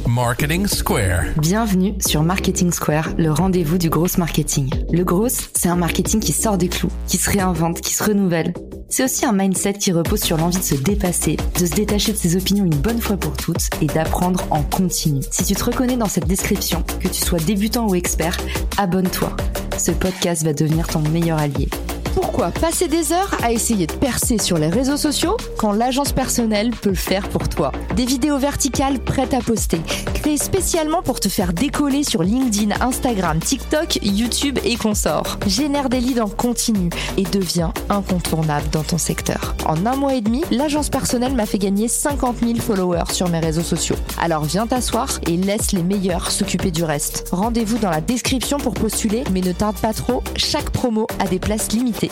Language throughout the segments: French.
Marketing Square. Bienvenue sur Marketing Square, le rendez-vous du gros marketing. Le gros, c'est un marketing qui sort des clous, qui se réinvente, qui se renouvelle. C'est aussi un mindset qui repose sur l'envie de se dépasser, de se détacher de ses opinions une bonne fois pour toutes et d'apprendre en continu. Si tu te reconnais dans cette description, que tu sois débutant ou expert, abonne-toi. Ce podcast va devenir ton meilleur allié. Pourquoi passer des heures à essayer de percer sur les réseaux sociaux quand l'agence personnelle peut le faire pour toi? Des vidéos verticales prêtes à poster, créées spécialement pour te faire décoller sur LinkedIn, Instagram, TikTok, YouTube et consorts. Génère des leads en continu et deviens incontournable dans ton secteur. En 1 mois et demi, l'agence personnelle m'a fait gagner 50 000 followers sur mes réseaux sociaux. Alors viens t'asseoir et laisse les meilleurs s'occuper du reste. Rendez-vous dans la description pour postuler, mais ne tarde pas trop, chaque promo a des places limitées.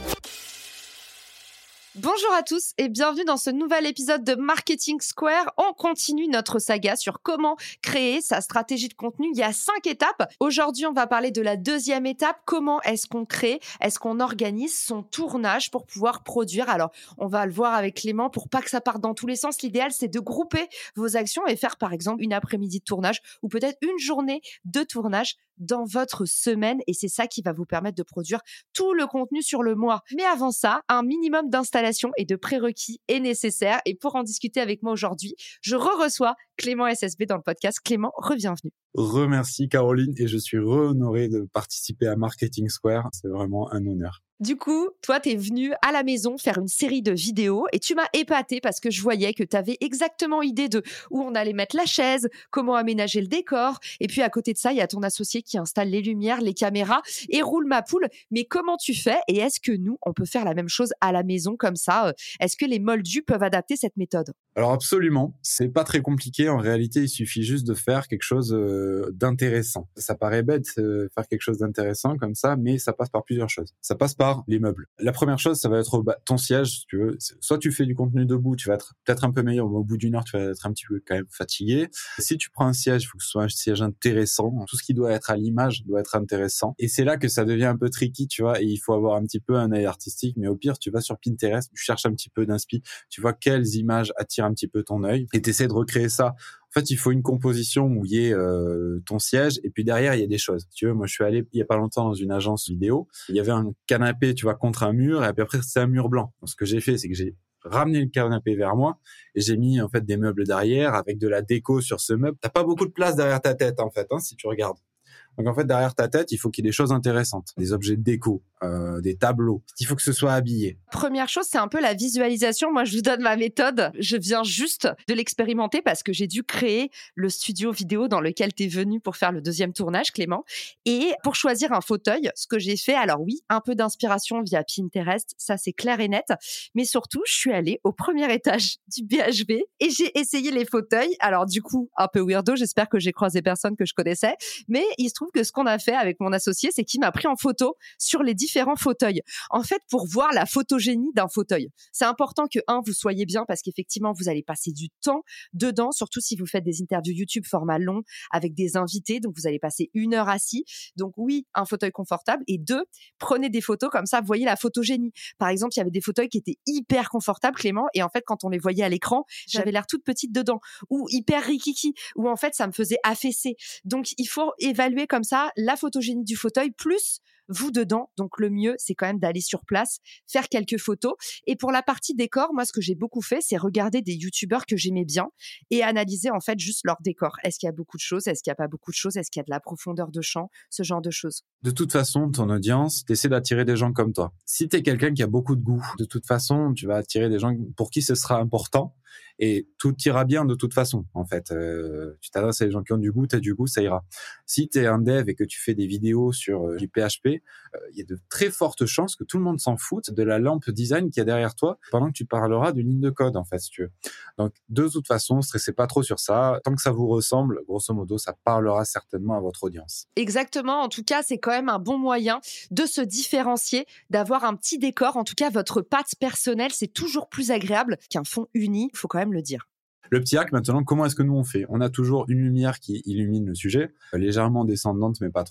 Bonjour à tous et bienvenue dans ce nouvel épisode de Marketing Square. On continue notre saga sur comment créer sa stratégie de contenu. Il y a 5 étapes. Aujourd'hui, on va parler de la 2e étape. Comment est-ce qu'on crée, est-ce qu'on organise son tournage pour pouvoir produire? Alors, on va le voir avec Clément pour pas que ça parte dans tous les sens. L'idéal, c'est de grouper vos actions et faire par exemple une après-midi de tournage ou peut-être une journée de tournage dans votre semaine et c'est ça qui va vous permettre de produire tout le contenu sur le mois. Mais avant ça, un minimum d'installation et de prérequis est nécessaire et pour en discuter avec moi aujourd'hui, je reçois Clément SSB dans le podcast. Clément, re-bienvenue. Remercie Caroline et je suis honoré de participer à Marketing Square. C'est vraiment un honneur. Du coup, toi, t'es venu à la maison faire une série de vidéos et tu m'as épaté parce que je voyais que t'avais exactement idée de où on allait mettre la chaise, comment aménager le décor. Et puis, à côté de ça, il y a ton associé qui installe les lumières, les caméras et roule ma poule. Mais comment tu fais? Et est-ce que nous, on peut faire la même chose à la maison comme ça? Est-ce que les moldus peuvent adapter cette méthode? Alors absolument, c'est pas très compliqué. En réalité, il suffit juste de faire quelque chose d'intéressant. Ça paraît bête, faire quelque chose d'intéressant comme ça, mais ça passe par plusieurs choses. Ça passe par les meubles. La première chose, ça va être ton siège, si tu veux. Soit tu fais du contenu debout, tu vas être peut-être un peu meilleur, mais au bout d'une heure, tu vas être un petit peu quand même fatigué. Si tu prends un siège, il faut que ce soit un siège intéressant. Tout ce qui doit être à l'image doit être intéressant. Et c'est là que ça devient un peu tricky, tu vois, et il faut avoir un petit peu un œil artistique, mais au pire, tu vas sur Pinterest, tu cherches un petit peu d'inspi, tu vois quelles images attirent un petit peu ton œil, et tu essaies de recréer ça. En fait, il faut une composition où il y ait ton siège et puis derrière, il y a des choses. Si tu veux, moi, je suis allé il y a pas longtemps dans une agence vidéo. Il y avait un canapé, tu vois, contre un mur et puis après, c'est un mur blanc. Donc, ce que j'ai fait, c'est que j'ai ramené le canapé vers moi et j'ai mis en fait des meubles derrière avec de la déco sur ce meuble. T'as pas beaucoup de place derrière ta tête en fait, si tu regardes. Donc en fait, derrière ta tête, il faut qu'il y ait des choses intéressantes, des objets de déco, des tableaux. Il faut que ce soit habillé. Première chose, c'est un peu la visualisation. Moi, je vous donne ma méthode. Je viens juste de l'expérimenter parce que j'ai dû créer le studio vidéo dans lequel tu es venu pour faire le 2e tournage, Clément. Et pour choisir un fauteuil, ce que j'ai fait, alors oui, un peu d'inspiration via Pinterest, ça c'est clair et net. Mais surtout, je suis allée au premier étage du BHV et j'ai essayé les fauteuils. Alors du coup, un peu weirdo, j'espère que j'ai croisé personne que je connaissais. Mais il se trouve que ce qu'on a fait avec mon associé, c'est qu'il m'a pris en photo sur les différents fauteuils. En fait, pour voir la photogénie d'un fauteuil, c'est important que, vous soyez bien parce qu'effectivement, vous allez passer du temps dedans, surtout si vous faites des interviews YouTube format long avec des invités. Donc, vous allez passer 1 heure assis. Donc, oui, un fauteuil confortable. Et 2, prenez des photos comme ça, vous voyez la photogénie. Par exemple, il y avait des fauteuils qui étaient hyper confortables, Clément. Et en fait, quand on les voyait à l'écran, j'avais l'air toute petite dedans. Ou hyper rikiki. Ou en fait, ça me faisait affaisser. Donc, il faut évaluer comme ça la photogénie du fauteuil plus vous dedans. Donc le mieux, c'est quand même d'aller sur place, faire quelques photos. Et pour la partie décor, moi, ce que j'ai beaucoup fait, c'est regarder des youtubeurs que j'aimais bien et analyser en fait juste leur décor. Est-ce qu'il y a beaucoup de choses? Est-ce qu'il n'y a pas beaucoup de choses? Est-ce qu'il y a de la profondeur de champ? Ce genre de choses. De toute façon, ton audience, t'essaies d'attirer des gens comme toi. Si t'es quelqu'un qui a beaucoup de goût, de toute façon, tu vas attirer des gens pour qui ce sera important et tout ira bien de toute façon, en fait. Tu t'adresses à des gens qui ont du goût, t'as du goût, ça ira. Si t'es un dev et que tu fais des vidéos sur du PHP, il y a de très fortes chances que tout le monde s'en foute de la lampe design qu'il y a derrière toi pendant que tu parleras d'une ligne de code, en fait, si tu veux. Donc, de toute façon, stressez pas trop sur ça. Tant que ça vous ressemble, grosso modo, ça parlera certainement à votre audience. Exactement. En tout cas, c'est quand même un bon moyen de se différencier, d'avoir un petit décor. En tout cas, votre patte personnelle, c'est toujours plus agréable qu'un fond uni. Il faut quand même le dire. Le petit hack, maintenant, comment est-ce que nous on fait? On a toujours une lumière qui illumine le sujet, légèrement descendante, mais pas trop.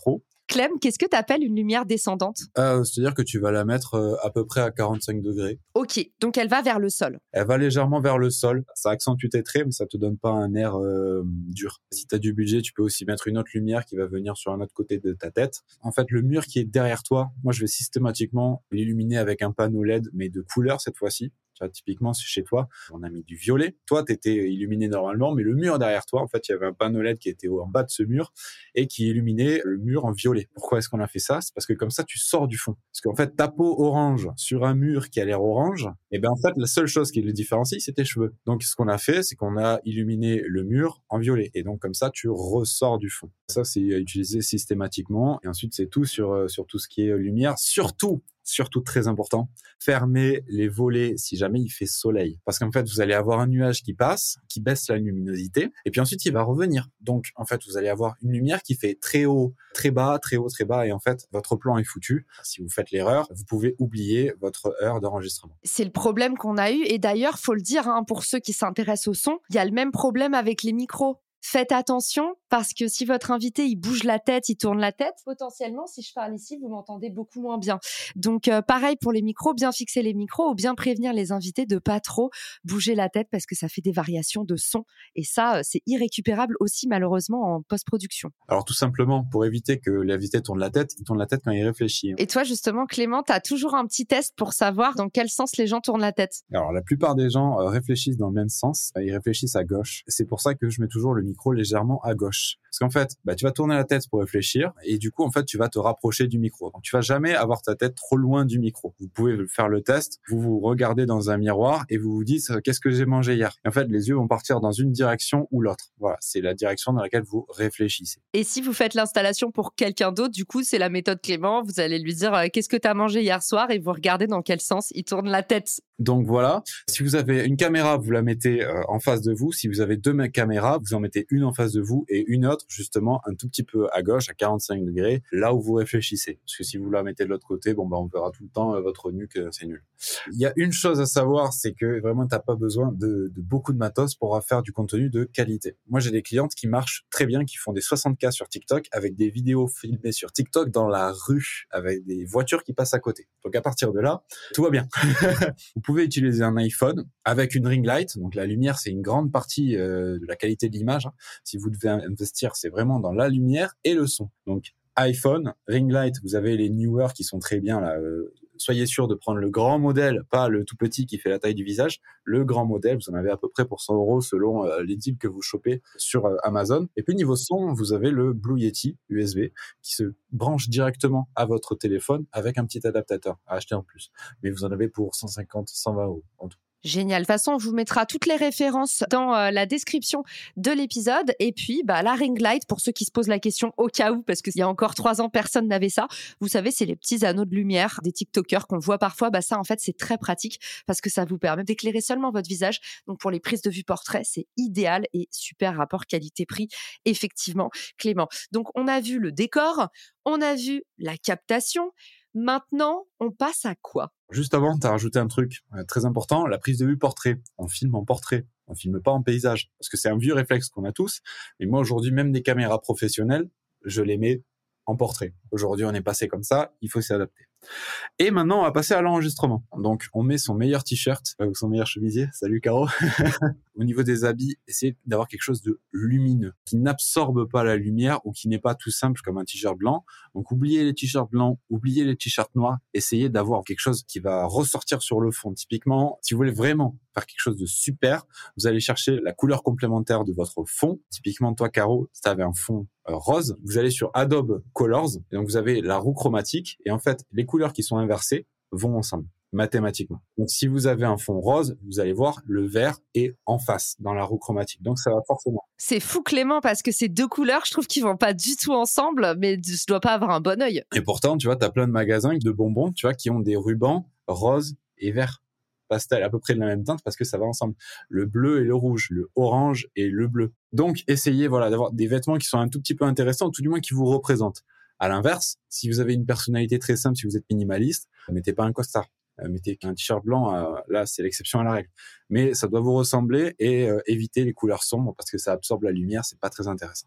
Clem, qu'est-ce que tu appelles une lumière descendante? C'est-à-dire que tu vas la mettre à peu près à 45 degrés. Ok, donc elle va vers le sol. Elle va légèrement vers le sol. Ça accentue tes traits, mais ça te donne pas un air dur. Si tu as du budget, tu peux aussi mettre une autre lumière qui va venir sur un autre côté de ta tête. En fait, le mur qui est derrière toi, moi, je vais systématiquement l'illuminer avec un panneau LED, mais de couleur cette fois-ci. Tu vois, typiquement, chez toi, on a mis du violet. Toi, tu étais illuminé normalement, mais le mur derrière toi, en fait, il y avait un panneau LED qui était en bas de ce mur et qui illuminait le mur en violet. Pourquoi est-ce qu'on a fait ça? C'est parce que comme ça, tu sors du fond. Parce qu'en fait, ta peau orange sur un mur qui a l'air orange, et ben en fait, la seule chose qui le différencie, c'est tes cheveux. Donc, ce qu'on a fait, c'est qu'on a illuminé le mur en violet. Et donc, comme ça, tu ressors du fond. Ça, c'est utilisé systématiquement. Et ensuite, c'est tout sur tout ce qui est lumière. Surtout très important, fermez les volets si jamais il fait soleil. Parce qu'en fait, vous allez avoir un nuage qui passe, qui baisse la luminosité, et puis ensuite, il va revenir. Donc, en fait, vous allez avoir une lumière qui fait très haut, très bas, très haut, très bas, et en fait, votre plan est foutu. Si vous faites l'erreur, vous pouvez oublier votre heure d'enregistrement. C'est le problème qu'on a eu, et d'ailleurs, faut le dire, hein, pour ceux qui s'intéressent au son, il y a le même problème avec les micros. Faites attention parce que si votre invité il bouge la tête, il tourne la tête, potentiellement si je parle ici, vous m'entendez beaucoup moins bien. Donc pareil pour les micros, bien fixer les micros ou bien prévenir les invités de pas trop bouger la tête parce que ça fait des variations de son et ça c'est irrécupérable aussi malheureusement en post-production. Alors tout simplement pour éviter que l'invité tourne la tête, il tourne la tête quand il réfléchit. Et toi justement Clément, tu as toujours un petit test pour savoir dans quel sens les gens tournent la tête? Alors la plupart des gens réfléchissent dans le même sens, ils réfléchissent à gauche. C'est pour ça que je mets toujours le micro légèrement à gauche. Parce qu'en fait, tu vas tourner la tête pour réfléchir et du coup, en fait, tu vas te rapprocher du micro. Donc, tu vas jamais avoir ta tête trop loin du micro. Vous pouvez faire le test, vous vous regardez dans un miroir et vous vous dites qu'est-ce que j'ai mangé hier. Et en fait, les yeux vont partir dans une direction ou l'autre. Voilà, c'est la direction dans laquelle vous réfléchissez. Et si vous faites l'installation pour quelqu'un d'autre, du coup, c'est la méthode Clément. Vous allez lui dire qu'est-ce que tu as mangé hier soir et vous regardez dans quel sens il tourne la tête. Donc voilà, si vous avez une caméra, vous la mettez en face de vous. Si vous avez deux caméras, vous en mettez une en face de vous et une autre justement un tout petit peu à gauche, à 45 degrés, là où vous réfléchissez. Parce que si vous la mettez de l'autre côté, on verra tout le temps votre nuque, c'est nul. Il y a une chose à savoir, c'est que vraiment t'as pas besoin de beaucoup de matos pour faire du contenu de qualité. Moi j'ai des clientes qui marchent très bien, qui font des 60K sur TikTok avec des vidéos filmées sur TikTok dans la rue avec des voitures qui passent à côté. Donc à partir de là, tout va bien. Vous pouvez utiliser un iPhone avec une ring light. Donc la lumière, c'est une grande partie de la qualité de l'image. Si vous devez investir, c'est vraiment dans la lumière et le son. Donc iPhone, ring light, vous avez les newer qui sont très bien là. Soyez sûr de prendre le grand modèle, pas le tout petit qui fait la taille du visage. Le grand modèle, vous en avez à peu près pour 100 € selon les deals que vous chopez sur Amazon. Et puis niveau son, vous avez le Blue Yeti USB qui se branche directement à votre téléphone avec un petit adaptateur à acheter en plus. Mais vous en avez pour 150, 120 € en tout. Génial. De toute façon, on vous mettra toutes les références dans la description de l'épisode. Et puis, la ring light, pour ceux qui se posent la question au cas où, parce qu'il y a encore 3 ans, personne n'avait ça. Vous savez, c'est les petits anneaux de lumière des TikTokers qu'on voit parfois. Ça, en fait, c'est très pratique parce que ça vous permet d'éclairer seulement votre visage. Donc, pour les prises de vue portrait, c'est idéal et super rapport qualité-prix, effectivement, Clément. Donc, on a vu le décor, on a vu la captation. Maintenant, on passe à quoi? Juste avant, tu as rajouté un truc très important, la prise de vue portrait. On filme en portrait, on filme pas en paysage. Parce que c'est un vieux réflexe qu'on a tous. Mais moi, aujourd'hui, même des caméras professionnelles, je les mets en portrait. Aujourd'hui, on est passé comme ça, il faut s'y adapter. Et maintenant, on va passer à l'enregistrement. Donc, on met son meilleur t-shirt ou son meilleur chemisier. Salut Caro. Au niveau des habits, essayez d'avoir quelque chose de lumineux, qui n'absorbe pas la lumière ou qui n'est pas tout simple comme un t-shirt blanc. Donc, oubliez les t-shirts blancs, oubliez les t-shirts noirs. Essayez d'avoir quelque chose qui va ressortir sur le fond. Typiquement, si vous voulez vraiment faire quelque chose de super, vous allez chercher la couleur complémentaire de votre fond. Typiquement, toi, Caro, si tu avais un fond rose, vous allez sur Adobe Colors, et donc vous avez la roue chromatique, et en fait, les couleurs qui sont inversées vont ensemble, mathématiquement. Donc, si vous avez un fond rose, vous allez voir le vert est en face, dans la roue chromatique. Donc, ça va forcément. C'est fou, Clément, parce que ces deux couleurs, je trouve qu'ils vont pas du tout ensemble, mais je dois pas avoir un bon œil. Et pourtant, tu vois, t'as plein de magasins de bonbons, tu vois, qui ont des rubans rose et vert. Pastel à peu près de la même teinte parce que ça va ensemble. Le bleu et le rouge, le orange et le bleu. Donc, essayez d'avoir des vêtements qui sont un tout petit peu intéressants, ou tout du moins qui vous représentent. À l'inverse, si vous avez une personnalité très simple, si vous êtes minimaliste, mettez pas un costard. Mettez un t-shirt blanc, là, c'est l'exception à la règle. Mais ça doit vous ressembler et évitez les couleurs sombres parce que ça absorbe la lumière, c'est pas très intéressant.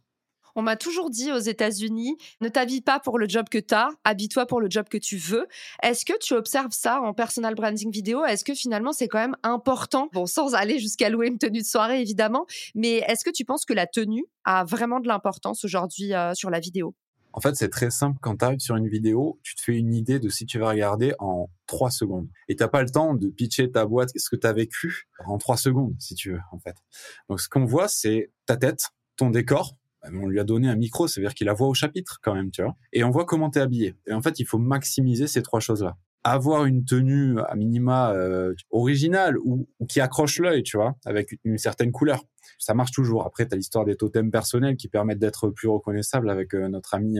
On m'a toujours dit aux États-Unis, ne t'habille pas pour le job que tu as, habille-toi pour le job que tu veux. Est-ce que tu observes ça en personal branding vidéo? Est-ce que finalement c'est quand même important? Bon, sans aller jusqu'à louer une tenue de soirée évidemment, mais est-ce que tu penses que la tenue a vraiment de l'importance aujourd'hui sur la vidéo? En fait, c'est très simple. Quand tu arrives sur une vidéo, tu te fais une idée de si tu vas regarder en 3 secondes. Et t'as pas le temps de pitcher ta boîte, ce que tu as vécu en 3 secondes, si tu veux, en fait. Donc, ce qu'on voit, c'est ta tête, ton décor. On lui a donné un micro, ça veut dire qu'il a voix au chapitre quand même, tu vois. Et on voit comment t'es habillé. Et en fait, il faut maximiser ces 3 choses-là. Avoir une tenue à minima originale ou qui accroche l'œil, tu vois, avec une certaine couleur. Ça marche toujours. Après, tu as l'histoire des totems personnels qui permettent d'être plus reconnaissable avec notre ami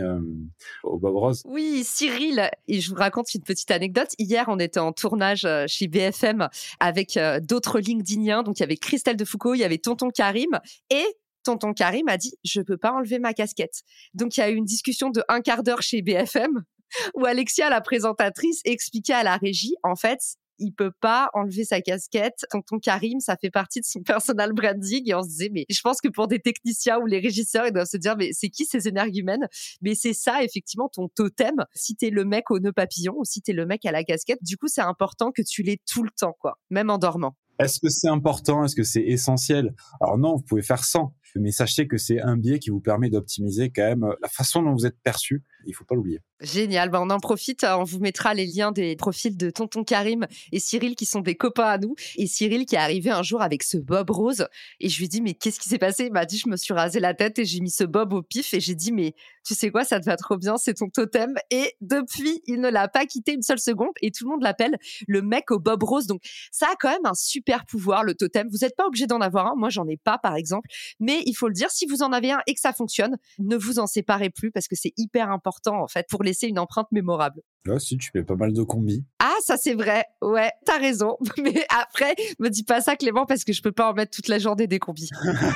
au Bob Rose. Oui, Cyril. Et je vous raconte une petite anecdote. Hier, on était en tournage chez BFM avec d'autres LinkedIniens. Donc, il y avait Christelle Defoucault, il y avait Tonton Karim. Et Tonton Karim a dit, je peux pas enlever ma casquette. Donc, il y a eu une discussion de 1 quart d'heure chez BFM où Alexia, la présentatrice, expliquait à la régie, en fait, il peut pas enlever sa casquette. Tonton Karim, ça fait partie de son personal branding. Et on se disait, mais je pense que pour des techniciens ou les régisseurs, ils doivent se dire, mais c'est qui ces énergumènes? Mais c'est ça, effectivement, ton totem. Si t'es le mec au nœud papillon ou si t'es le mec à la casquette, du coup, c'est important que tu l'aies tout le temps, quoi, même en dormant. Est-ce que c'est important? Est-ce que c'est essentiel? Alors non, vous pouvez faire sans. Mais sachez que c'est un biais qui vous permet d'optimiser quand même la façon dont vous êtes perçu. Il faut pas l'oublier. Génial. On en profite. On vous mettra les liens des profils de Tonton Karim et Cyril qui sont des copains à nous. Et Cyril qui est arrivé un jour avec ce bob rose. Et je lui dis, mais qu'est-ce qui s'est passé? Il m'a dit, je me suis rasé la tête et j'ai mis ce bob au pif. Et j'ai dit, mais tu sais quoi, ça te va trop bien, c'est ton totem. Et depuis, il ne l'a pas quitté une seule seconde. Et tout le monde l'appelle le mec au bob rose. Donc, ça a quand même un super pouvoir, le totem. Vous n'êtes pas obligé d'en avoir un. Moi, j'en ai pas, par exemple. Mais il faut le dire, si vous en avez un et que ça fonctionne, ne vous en séparez plus parce que c'est hyper important, en fait, pour laisser une empreinte mémorable. Là, si tu fais pas mal de combis. Ah, ça c'est vrai. Ouais, t'as raison. Mais après, me dis pas ça, Clément, parce que je peux pas en mettre toute la journée des combis.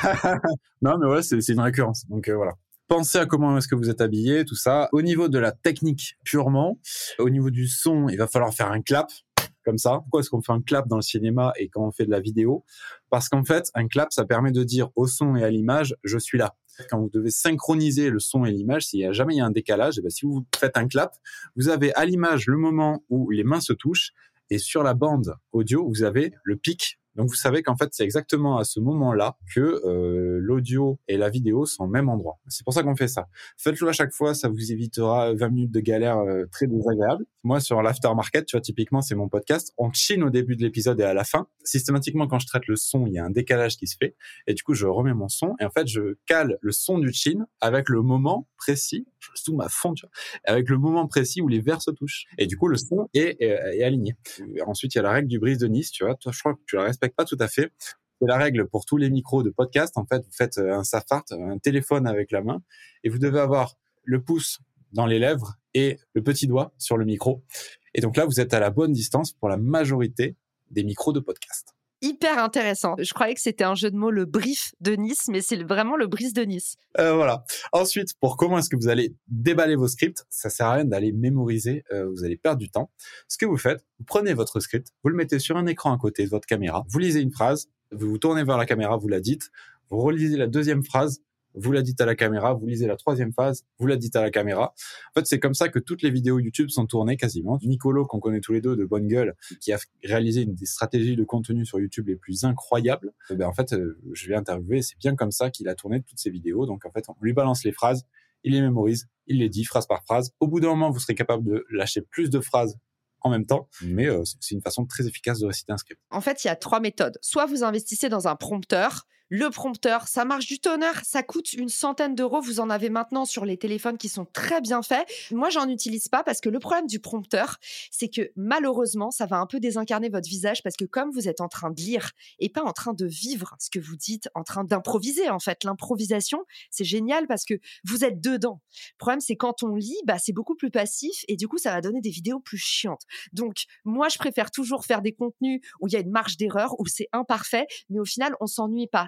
Non, mais ouais, c'est une récurrence. Donc voilà. Pensez à comment est-ce que vous êtes habillé, tout ça. Au niveau de la technique purement, au niveau du son, il va falloir faire un clap. Comme ça. Pourquoi est-ce qu'on fait un clap dans le cinéma et quand on fait de la vidéo? Parce qu'en fait, un clap, ça permet de dire au son et à l'image, je suis là. Quand vous devez synchroniser le son et l'image, s'il y a jamais un décalage, et ben si vous faites un clap, vous avez à l'image le moment où les mains se touchent et sur la bande audio, vous avez le pic. Donc vous savez qu'en fait, c'est exactement à ce moment-là que l'audio et la vidéo sont au même endroit. C'est pour ça qu'on fait ça. Faites-le à chaque fois, ça vous évitera 20 minutes de galère très désagréable. Moi, sur l'aftermarket, tu vois, typiquement, c'est mon podcast. On chine au début de l'épisode et à la fin. Systématiquement, quand je traite le son, il y a un décalage qui se fait. Et du coup, je remets mon son. Et en fait, je cale le son du chin avec le moment précis. Je zoome à fond, tu vois, avec le moment précis où les verres se touchent. Et du coup, le son est aligné. Et ensuite, il y a la règle du brise de Nice, tu vois. Toi, je crois que tu la respectes pas tout à fait. C'est la règle pour tous les micros de podcast. En fait, vous faites un Safart, un téléphone avec la main, et vous devez avoir le pouce dans les lèvres et le petit doigt sur le micro. Et donc là, vous êtes à la bonne distance pour la majorité des micros de podcast. Hyper intéressant. Je croyais que c'était un jeu de mots, le brief de Nice, mais c'est vraiment le brise de Nice. Voilà. Ensuite, pour comment est-ce que vous allez déballer vos scripts, ça sert à rien d'aller mémoriser, vous allez perdre du temps. Ce que vous faites, vous prenez votre script, vous le mettez sur un écran à côté de votre caméra, vous lisez une phrase, vous vous tournez vers la caméra, vous la dites, vous relisez la deuxième phrase, vous la dites à la caméra, vous lisez la troisième phrase, vous la dites à la caméra. En fait, c'est comme ça que toutes les vidéos YouTube sont tournées quasiment. Nicolo, qu'on connaît tous les deux, de Bonne Gueule, qui a réalisé une des stratégies de contenu sur YouTube les plus incroyables, en fait, je l'ai interviewé, c'est bien comme ça qu'il a tourné toutes ses vidéos. Donc en fait, on lui balance les phrases, il les mémorise, il les dit phrase par phrase. Au bout d'un moment, vous serez capable de lâcher plus de phrases en même temps, mais c'est une façon très efficace de réciter un script. En fait, il y a 3 méthodes. Soit vous investissez dans un prompteur. Le prompteur, ça marche du tonnerre, ça coûte une centaine d'euros. Vous en avez maintenant sur les téléphones qui sont très bien faits. Moi, j'en utilise pas parce que le problème du prompteur, c'est que malheureusement, ça va un peu désincarner votre visage parce que comme vous êtes en train de lire et pas en train de vivre ce que vous dites, en train d'improviser, en fait, l'improvisation, c'est génial parce que vous êtes dedans. Le problème, c'est quand on lit, c'est beaucoup plus passif et du coup, ça va donner des vidéos plus chiantes. Donc, moi, je préfère toujours faire des contenus où il y a une marge d'erreur, où c'est imparfait, mais au final, on s'ennuie pas.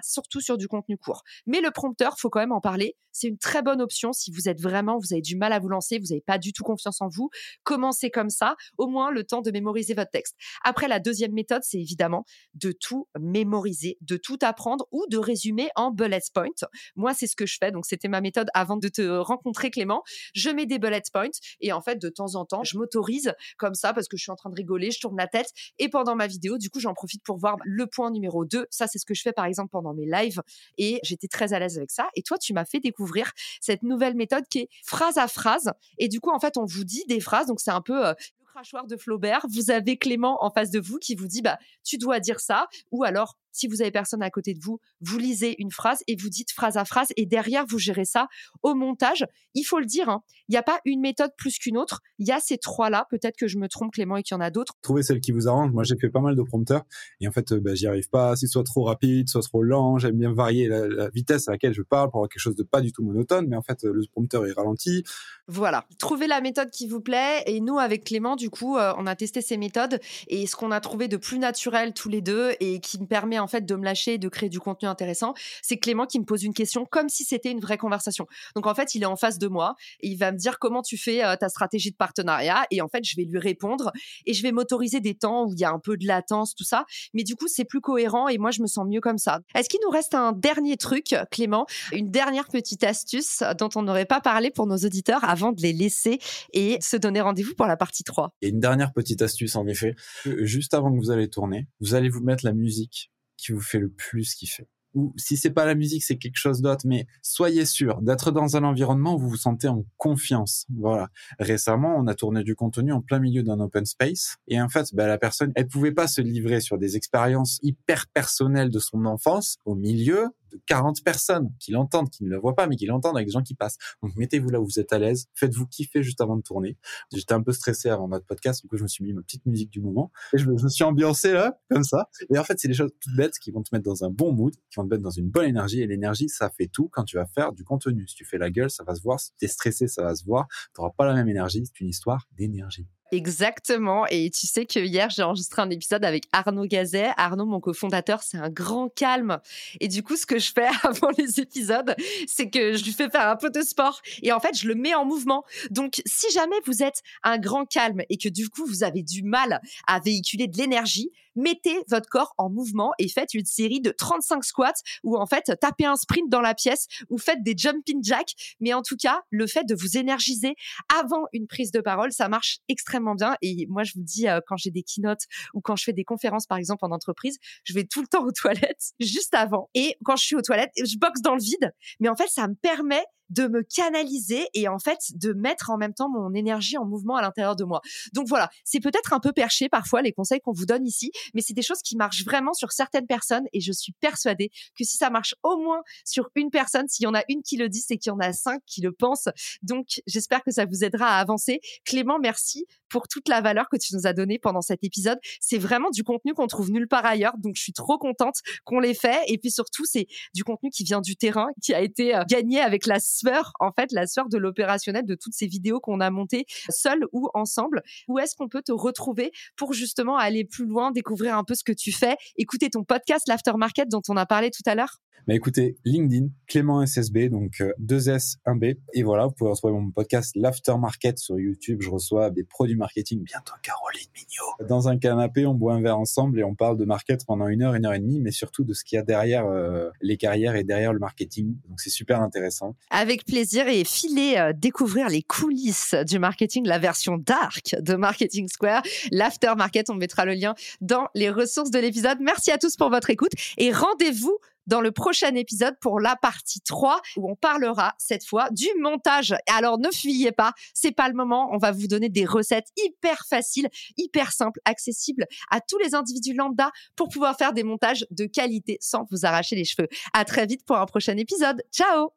surtout sur du contenu court. Mais le prompteur, faut quand même en parler. C'est une très bonne option si vous avez du mal à vous lancer, vous n'avez pas du tout confiance en vous. Commencez comme ça, au moins le temps de mémoriser votre texte. Après, la deuxième méthode, c'est évidemment de tout mémoriser, de tout apprendre ou de résumer en bullet points. Moi, c'est ce que je fais. Donc, c'était ma méthode avant de te rencontrer, Clément. Je mets des bullet points et en fait, de temps en temps, je m'autorise comme ça parce que je suis en train de rigoler, je tourne la tête et pendant ma vidéo, du coup, j'en profite pour voir le point numéro 2. Ça, c'est ce que je fais par exemple pendant mes lives et j'étais très à l'aise avec ça. Et toi, tu m'as fait découvrir cette nouvelle méthode qui est phrase à phrase. Et du coup, en fait, on vous dit des phrases. Donc, c'est un peu le crachoir de Flaubert. Vous avez Clément en face de vous qui vous dit tu dois dire ça. Ou alors, si vous avez personne à côté de vous, vous lisez une phrase et vous dites phrase à phrase et derrière, vous gérez ça au montage. Il faut le dire, il n'y a pas une méthode plus qu'une autre. Il y a ces trois-là. Peut-être que je me trompe, Clément, et qu'il y en a d'autres. Trouvez celle qui vous arrange. Moi, j'ai fait pas mal de prompteurs et en fait, j'y arrive pas. C'est soit trop rapide, soit trop lent. J'aime bien varier la vitesse à laquelle je parle pour avoir quelque chose de pas du tout monotone. Mais en fait, le prompteur est ralenti. Voilà. Trouvez la méthode qui vous plaît. Et nous, avec Clément, du coup, on a testé ces méthodes et ce qu'on a trouvé de plus naturel tous les deux et qui me permet en fait de me lâcher et de créer du contenu intéressant, c'est Clément qui me pose une question comme si c'était une vraie conversation. Donc en fait, il est en face de moi et il va me dire comment tu fais ta stratégie de partenariat et en fait, je vais lui répondre et je vais m'autoriser des temps où il y a un peu de latence, tout ça. Mais du coup, c'est plus cohérent et moi, je me sens mieux comme ça. Est-ce qu'il nous reste un dernier truc, Clément, une dernière petite astuce dont on n'aurait pas parlé pour nos auditeurs avant de les laisser et se donner rendez-vous pour la partie 3? Et une dernière petite astuce, en effet. Juste avant que vous allez tourner, vous allez vous mettre la musique qui vous fait le plus kiffer. Ou si c'est pas la musique, c'est quelque chose d'autre, mais soyez sûr d'être dans un environnement où vous vous sentez en confiance. Voilà. Récemment, on a tourné du contenu en plein milieu d'un open space et en fait, la personne, elle pouvait pas se livrer sur des expériences hyper personnelles de son enfance au milieu de 40 personnes qui l'entendent, qui ne le voient pas, mais qui l'entendent avec des gens qui passent. Donc, mettez-vous là où vous êtes à l'aise, faites-vous kiffer juste avant de tourner. J'étais un peu stressé avant notre podcast, du coup, je me suis mis ma petite musique du moment et je me suis ambiancé là, comme ça. Et en fait, c'est des choses toutes bêtes qui vont te mettre dans un bon mood, qui vont te mettre dans une bonne énergie. Et l'énergie, ça fait tout quand tu vas faire du contenu. Si tu fais la gueule, ça va se voir. Si tu es stressé, ça va se voir. Tu n'auras pas la même énergie. C'est une histoire d'énergie. Exactement. Et tu sais que hier, j'ai enregistré un épisode avec Arnaud Gazet. Arnaud, mon cofondateur, c'est un grand calme. Et du coup, ce que je fais avant les épisodes, c'est que je lui fais faire un peu de sport. Et en fait, je le mets en mouvement. Donc, si jamais vous êtes un grand calme et que du coup, vous avez du mal à véhiculer de l'énergie, mettez votre corps en mouvement et faites une série de 35 squats ou en fait, tapez un sprint dans la pièce ou faites des jumping jacks. Mais en tout cas, le fait de vous énergiser avant une prise de parole, ça marche extrêmement bien. Et moi, je vous dis, quand j'ai des keynotes ou quand je fais des conférences, par exemple, en entreprise, je vais tout le temps aux toilettes juste avant. Et quand je suis aux toilettes, je boxe dans le vide. Mais en fait, ça me permet de me canaliser et en fait de mettre en même temps mon énergie en mouvement à l'intérieur de moi. Donc voilà, c'est peut-être un peu perché parfois les conseils qu'on vous donne ici, mais c'est des choses qui marchent vraiment sur certaines personnes et je suis persuadée que si ça marche au moins sur une personne, s'il y en a une qui le dit, c'est qu'il y en a 5 qui le pensent. Donc j'espère que ça vous aidera à avancer. Clément, merci pour toute la valeur que tu nous as donnée pendant cet épisode. C'est vraiment du contenu qu'on trouve nulle part ailleurs, donc je suis trop contente qu'on l'ait fait et puis surtout c'est du contenu qui vient du terrain, qui a été gagné avec la sueur, en fait, la sueur de l'opérationnel de toutes ces vidéos qu'on a montées seules ou ensemble. Où est-ce qu'on peut te retrouver pour justement aller plus loin, découvrir un peu ce que tu fais, écouter ton podcast l'Aftermarket dont on a parlé tout à l'heure? Écoutez, LinkedIn, Clément SSB, donc 2S, 1B. Et voilà, vous pouvez retrouver mon podcast l'Aftermarket sur YouTube. Je reçois des produits marketing, bientôt Caroline Mignot. Dans un canapé, on boit un verre ensemble et on parle de market pendant 1 heure, 1 heure et demie, mais surtout de ce qu'il y a derrière les carrières et derrière le marketing. Donc c'est super intéressant. Avec plaisir et filez découvrir les coulisses du marketing, la version dark de Marketing Square, l'Aftermarket. On mettra le lien dans les ressources de l'épisode. Merci à tous pour votre écoute et rendez-vous dans le prochain épisode pour la partie 3 où on parlera cette fois du montage. Alors ne fuyez pas, c'est pas le moment. On va vous donner des recettes hyper faciles, hyper simples, accessibles à tous les individus lambda pour pouvoir faire des montages de qualité sans vous arracher les cheveux. À très vite pour un prochain épisode. Ciao!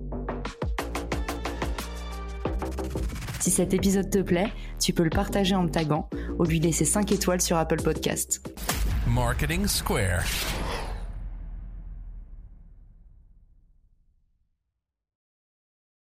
Si cet épisode te plaît, tu peux le partager en me taguant ou lui laisser 5 étoiles sur Apple Podcasts. Marketing Square.